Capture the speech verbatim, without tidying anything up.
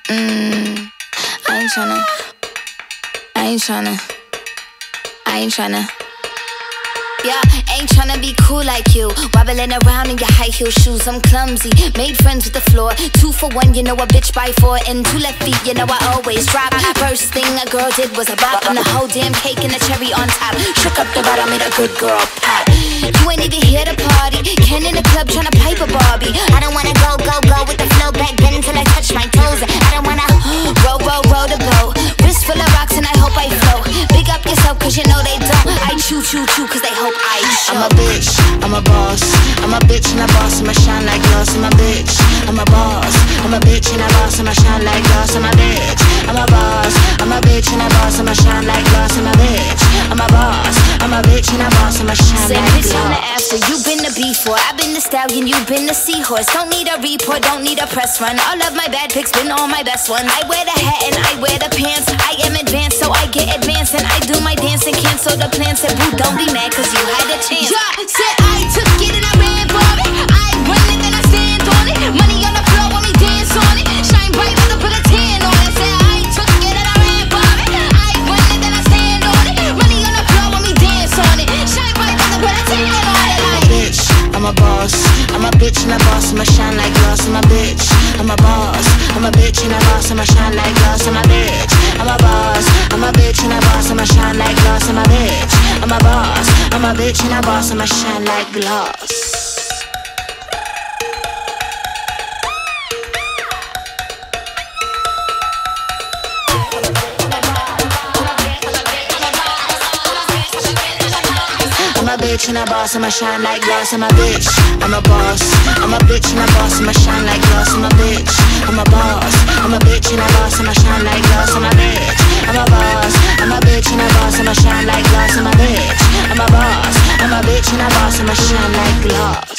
Mmm, I ain't tryna, I ain't tryna, I ain't tryna. Yeah, ain't tryna be cool like you, wobbling around in your high heel shoes. I'm clumsy, made friends with the floor. Two for one, you know a bitch by four. And two left feet, you know I always drop. First thing a girl did was a bop, and the whole damn cake and the cherry on top. Shook up the bottom, made a good girl pop. You ain't even here to party, Ken in the club tryna pipe a Barbie. I don't wanna go, go, go with the flow back then until I touch my toes. I don't wanna roll, roll, roll the boat. Wrist full of rocks and I hope I float. Big up yourself cause you know they don't. I chew, chew, chew cause they hope I show. I'm a bitch, I'm a boss. I'm a bitch and a boss, I'ma shine like glass. I'm a bitch, I'm a boss. I'm a bitch and a boss, I'ma shine like glass. I'm a bitch, I'm a boss. I'm a bitch and a boss, I'ma shine like glass. I'm a bitch, I'm a boss. I'm a bitch and a boss, I'ma shine Say like bitch on the glass. after, you been the before. I been the stallion, you been the seahorse. Don't need a report, don't need a press run. All of my bad pics been all my best ones. I wear the hat and I wear the pants. I am advanced, so I get advanced. And I do my dance and cancel the plans. Said boo, don't be mad cause you had a chance. Yeah, said I took it and I ran for it. I run it and I stand on it. Money on the floor when we dance on it. Shine bright when I put a tan on it. Said I took it and I ran for it. I run it and I stand on it. Money on the floor when we dance on it. Shine bright when I put a tan on it. I'm a bitch, I'm a boss. I'm a bitch and a boss, I'ma shine like glass. I'm a bitch, I'm a boss. I'm a bitch and a boss, I'ma shine like glass. I'm a bitch, I'm a boss. I'm a bitch and a boss, I'ma shine like glass. I'm a bitch, I'm a boss. I'm a bitch and a boss, I'ma shine like glass. I'm a bitch and a boss, I'ma shine like glass. I'm a bitch, I'm a boss. I'm a bitch and a boss, I'ma shine like glass. I'm a bitch, I'm a boss. I'm a bitch and a boss, I'ma shine like glass. I'm a bitch, I'm a boss. I'm a bitch and a boss, I'ma shine like glass. I'm a bitch, I'm a boss. I'm a bitch and a boss, I'ma shine like glass.